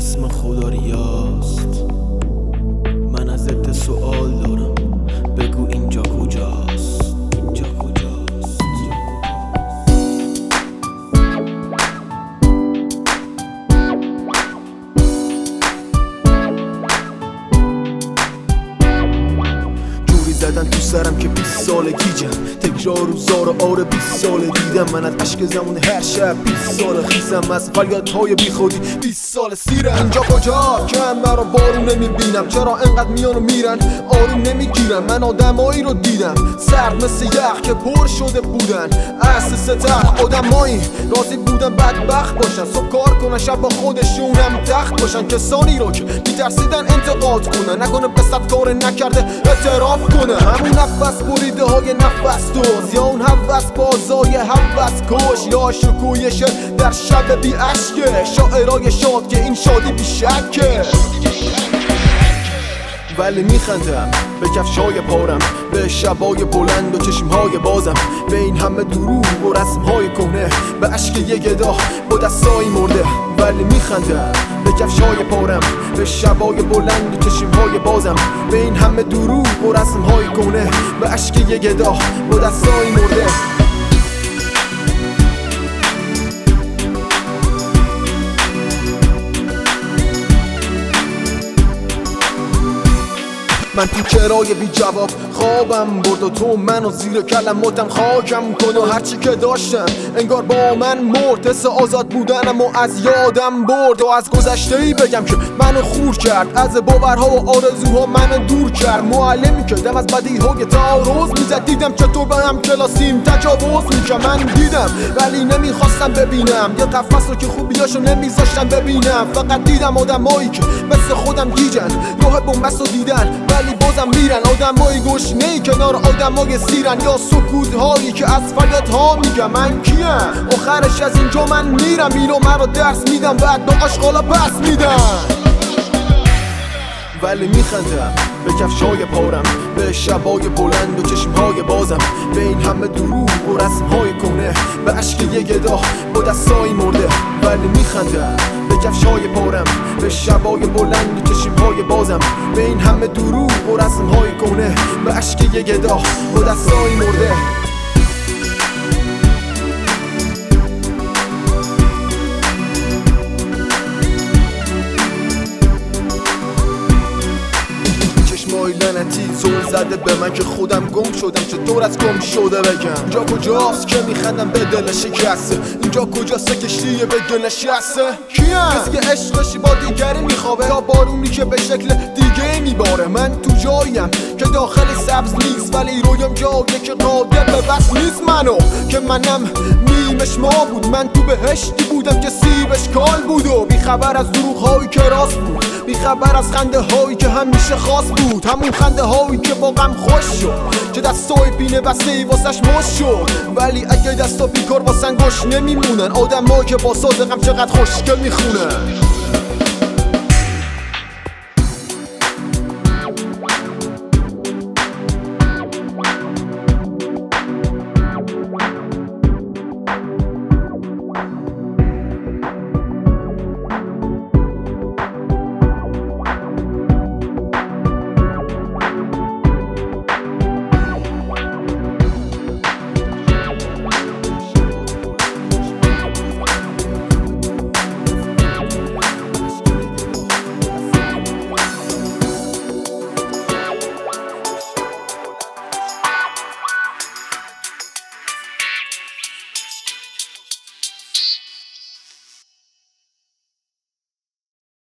اسم خدا ریاست. من ازت سوال دارم، بگو اینجا کجاست؟ اینجا کجاست؟ جوری زدن تو سرم که 20 سال گیجم، تکرار روزا رو آره 20 سال دیدم. من از عشق زمان هر شب 20 سال خیزم، از فریادهای بی خودی 20 سال سیرم. اینجا کجا که من مرا بارون نمیبینم؟ چرا انقدر میان و میرن آروم نمیگیرم؟ من آدمایی رو دیدم سرد مثل یخ که پر شده بودن اصل ستخ. آدمایی راضی بودن بدبخت باشن، صبح کار کنن شب با خودشونم تخت باشن. کسانی رو که میترسیدن انتقاد کنن، نکنه به صد کار نکرده اعتراف کنه. همون نفس بریده های نفس دوز، یا اون هوس بازای هوس کش، یا شکویش در شب بی عشقه. شاعرای شاد که این شادی بی شکه، ولی میخندم به کفشای پارم، به شبای بلند و چشمهای بازم، به این همه دروغ و رسمهای کنه، به عشق یه گدا با دستایی مرده. ولی میخندم به کفشای پارم، به شبای بلند و چشمهای بازم، به این همه دروغ و رسمهای کنه، به عشق یه گدا با دستایی مرده. من تو کرای بی جواب خوابم برد و تو منو زیر کلماتم خاکم کن، و هرچی که داشتم انگار با من مرد. حس آزاد بودنم و از یادم برد، و از گذشته‌ای بگم که منو خور کرد، از باورها و آرزوها منو دور کرد. معلمی که دم از بدیهای تعارض میزد، دیدم چطور به هم کلاسیم تجاوز میکرد. من دیدم ولی نمیخواستم ببینم، یه قفس رو که خوبیاشو نمیذاشتم ببینم. فقط دیدم آدمایی که مثل خودم گیجن، راه بنبست رو دیدن ولی بازم میرن. آدمای گشنه‌ای کنار آدمای سیرن، یا سکوت‌هایی که از فریادها میگم من کیم. آخرش از اینجا من میرم، اینو مرا درس میدم، بعد با آشغالا پس میدم. ولی میخندم به کفشای پارم، به شبای بلند و چشمهای بازم، به این همه دروغ و رسمهای کنه، به عشق یه گدا با دستایی مرده. ولی میخندم به کفشای پارم، به شبای بلند و چشمهای بازم، به این همه دروغ و رسمهای کنه، به عشق یه گدا با دستایی مرده. لعنتی زل زده به من که خودم گم شدم، چطور از گم شده بگم؟ اینجا کجاست که میخندم به دل شکسته؟ اینجا کجاست که کشتی به دل نشسته؟ کیم؟ کسی که عشقشی با دیگری میخوابه، یا بارونی که به شکل دیگه میباره. من تو جاییم که داخل سبز نیست، ولی رویم جایه که قادر به بس نیست. منو که منم نیمش ما بود، من تو بهشتی بودم که سیبش کال بود، و بیخبر از دروغ‌هایی که راست بود، بیخبر از خنده هایی که همیشه خاص بود. همون خنده هایی که با غم خوش شد، که دستای پینه بسته واسش مش شد. ولی اگه دستا بیکار واسن گوش نمیمونن، آدمایی که با ساز غم چقدر خوشگل میخونن.